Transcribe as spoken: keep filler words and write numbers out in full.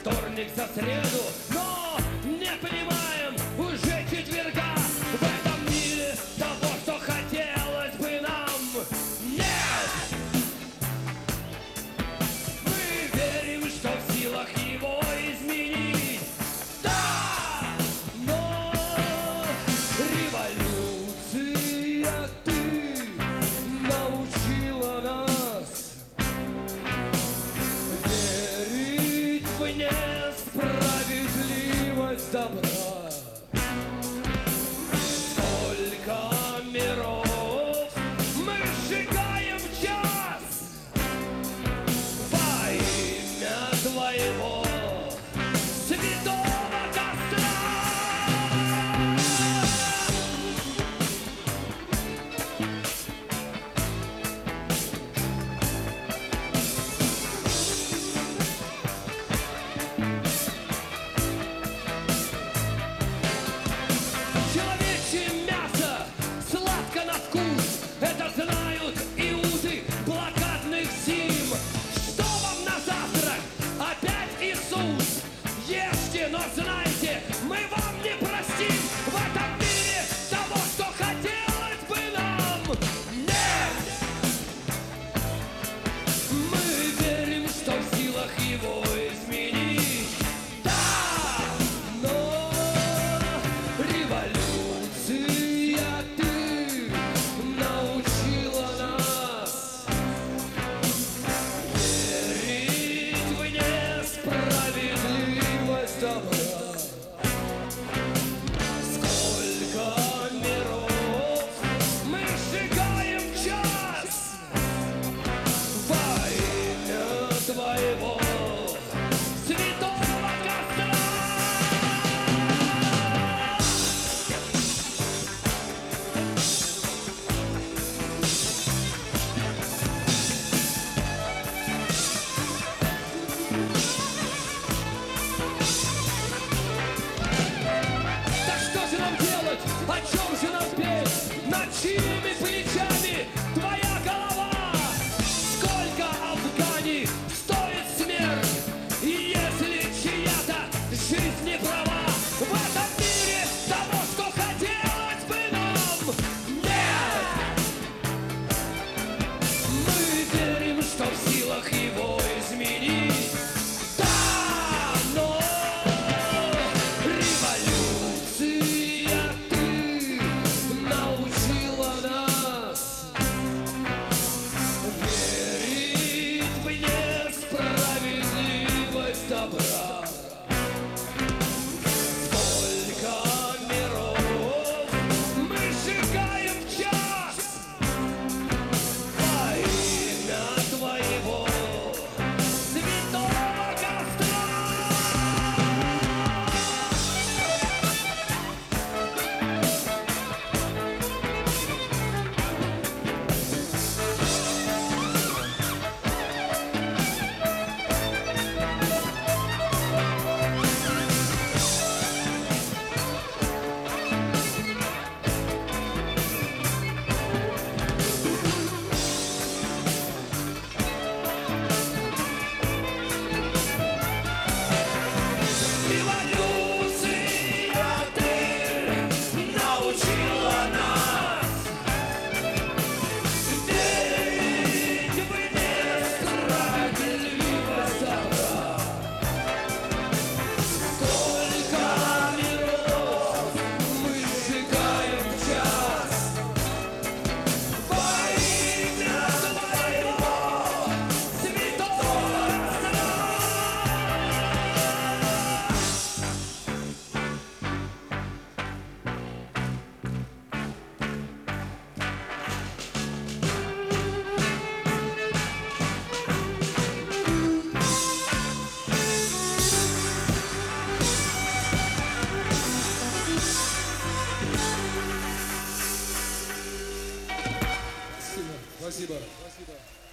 вторник за среду, но не понимаем уже четверга. В этом мире того, что хотелось бы нам, нет. Мы верим, что в силах его изменить, да, но революция ты научила нас верить в несправедливость добра. Сколько миров мы сжигаем в час во имя твоего святого костра. Человечье мясо сладко на вкус, это знают иуды блокадных зим. Что вам на завтрак? Опять Иисус? Ешьте, но знайте, мы вам не простим. В этом мире того, что хотелось бы нам, нет. Мы верим, что в силах его изменить, да, но революция ты научила нас верить в несправедливость добра. Сколько миров мы сжигаем в час во имя твоего святого костра. Так что же нам делать? О чем же нам петь? Над чьими плечами твоя голова? Сколько Афгани стоит смерть? И если чья-то жизнь не права, в этом мире того, что хотелось бы нам, нет. Мы верим, что в силах его изменить, да, но революция ты научила нас верить в несправедливость добра. Сколько миров мы сжигаем в час во имя твоего святого костра. Революция ты научила нас верить в несправедливость добра. Сколько миров мы сжигаем в час во имя твоего святого костра. Спасибо. Спасибо.